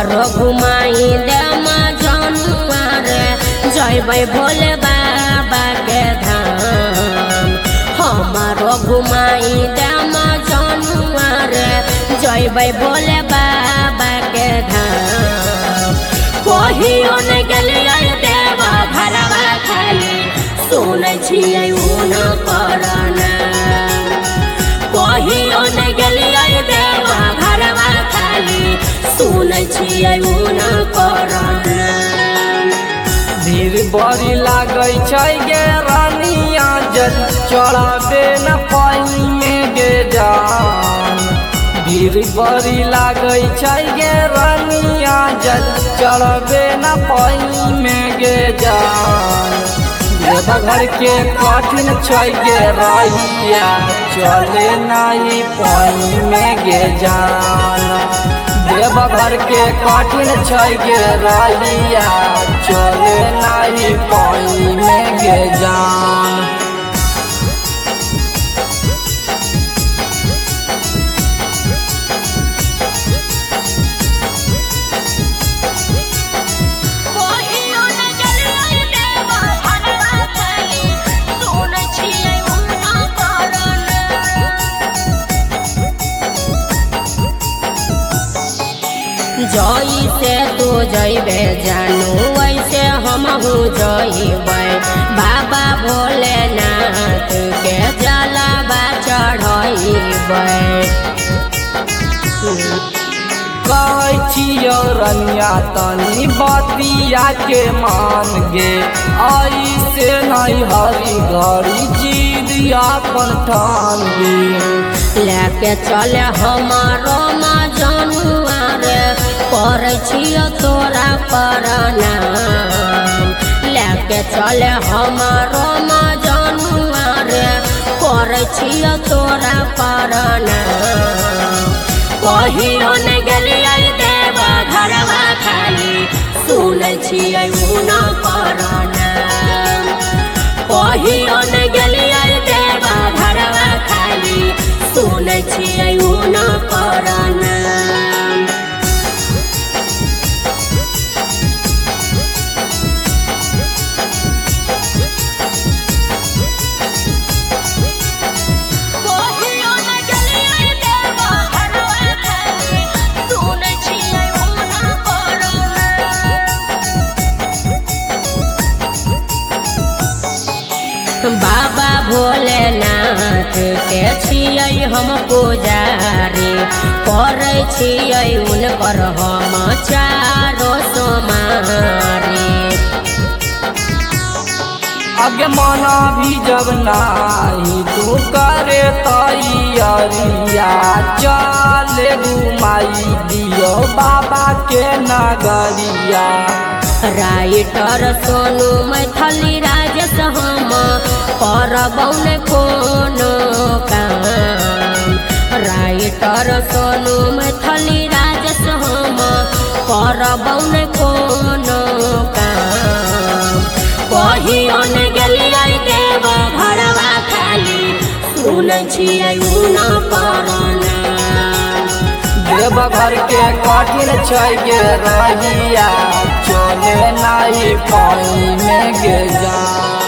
हमारो घुमाई दे जनुआ रे जइबै भोले बाबा के धाम। हमारो घुमाई दे जनुआ रे जइबै भोले बाबा के धाम। कहियो नहीं गेलियै देवा घरवा खाली सुनै छियै उन करना। कहियो नहीं गेलियै देवा घरवा खाली सुनै छियै उन करना। भीड़ बड़ी लागै छै गे रानिया जल चढ़ाबे न पाइमे गे जान। भीड़ बड़ी लागै छै गे रानिया जल चढ़ाबे न पाइमे गे जान। देवघर के कठिन छै गे रहिया चले नहीं पाइमे गे जान। देवघर के कठिन छै गे रहिया चले नहीं पाइमे गे जान। जइसे तू जइबे जानू वैसे हमहू जइबै बाबा भोलेनाथ के जलवा चढ़ैबै। कहै छियौ रनिया तनी बतिया के मान गे ऐसे नहीं हरी घड़ी जिद अपन ठान गे। लेके चले हमारो जनुआ रे करै छियो तोरा प्रणाम। लेके चले हमारो जनुआ रे करै छियो तोरा प्रणाम। कहियो नहीं गेलियै देवा घरवा खाली सुनै छियै उन करना। कहियो नहीं गेलियै देवा घरवा खाली सुनै छियै उन करना। बाबा भोलेनाथ के छियै हम पुजारी करै छियै उनकर हम चारो सोमारी। आगे मना भी जब नाही तू करे तैयारिया चले घुमाई दियो बाबा के नगरिया। राइटर सोनू मैथिली राजेश हम करबौ ने कोनो काम। राइटर सोनू मैथिली राजेश हम करबौ ने कोनो काम। कहियो नहीं गेलियै देवा घरवा खाली सुनै छियै उन करना। देवघर के कठिन छै गे रहिया चले नहीं पाइमे गे जान।